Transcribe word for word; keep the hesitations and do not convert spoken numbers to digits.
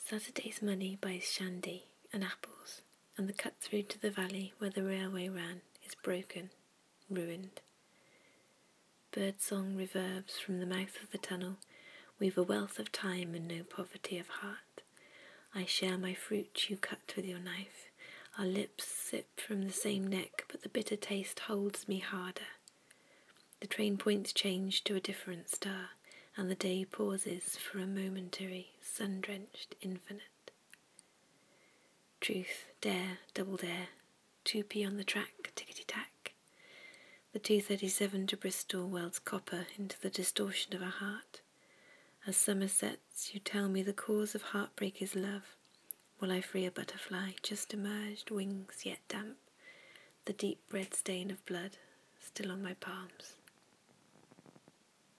Saturday's Money buys shandy and apples, and the cut through to the valley where the railway ran is broken, ruined. Birdsong reverbs from the mouth of the tunnel. We've a wealth of time and no poverty of heart. I share my fruit, you cut with your knife. Our lips sip from the same neck, but the bitter taste holds me harder. The train points change to a different star, and the day pauses for a momentary, sun-drenched infinite. Truth, dare, double dare, two p on the track, tickety-tack. The two thirty-seven to Bristol welds copper into the distortion of a heart. As summer sets, you tell me the cause of heartbreak is love, while I free a butterfly, just emerged, wings yet damp, the deep red stain of blood still on my palms.